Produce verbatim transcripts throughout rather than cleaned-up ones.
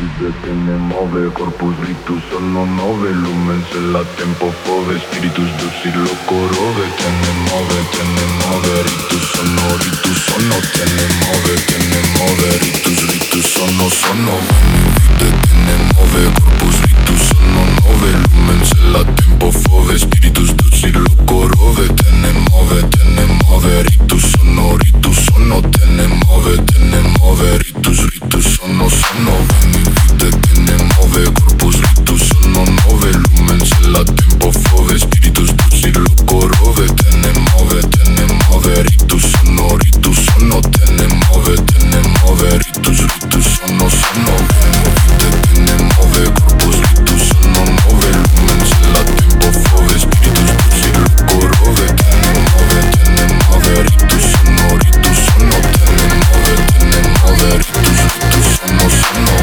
vide che ne muove, corpus rictus sono nove, lumen se la tempo fove, spiritus dulci locorove, te ne muove, te ne muove, rictus sono, rictus sono, te ne muove, te ne muove, rictus, rictus sono, sono, vide che ne muove, corpus rictus sono nove, lumen se la tempo fove, spiritus dulci locorove, te ne muove, te ne muove, rictus sono, rictus sono, te ne muove, te ne muove, rictus, rictus sono, sono, vide che ne muove, corpus rictus sono nove, lumen se la tempo fove, spiritus dulci locorove, te ne muove, te ne muove, rictus sono, rictus sono, te ne muove, te ne muove, rictus, rictus sono, sono, vide che ne muove, corpus rictus sono nove, lumen se la tempo fove, spiritus dulci locorove, te ne muove, te ne muove, rictus sono, rictus sono, te ne muove, te ne muove, rictus, rictus sono, sono.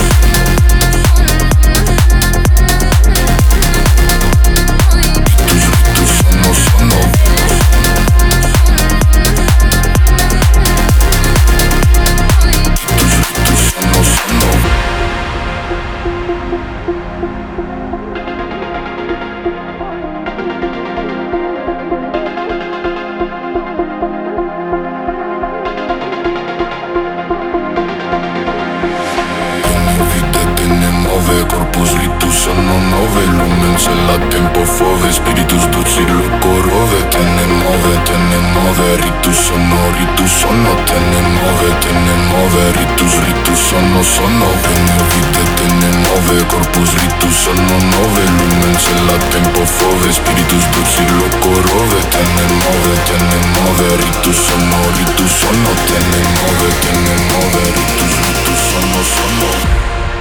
Corpus rictus sono nove, lumen se la tempo fove, spiritus dulci locorove, te ne muove, te ne muove, rictus sono, rictus sono, te ne muove, te ne muove, rictus, rictus sono, sono, venne vide te ne muove, corpus rictus sono nove, lumen se la tempo fove, spiritus dulci locorove, te ne muove, te ne muove, rictus sono, rictus sono, te ne muove, te ne muove, rictus, rictus sono, sono.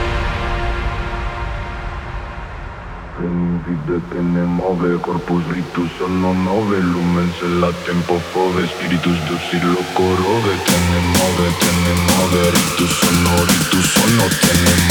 Vide che ne muove, corpus rictus sono nove, lumen se la tempo fove, spiritus dulci locorove, te ne muove, te ne muove, rictus sono, rictus sono, te ne muove.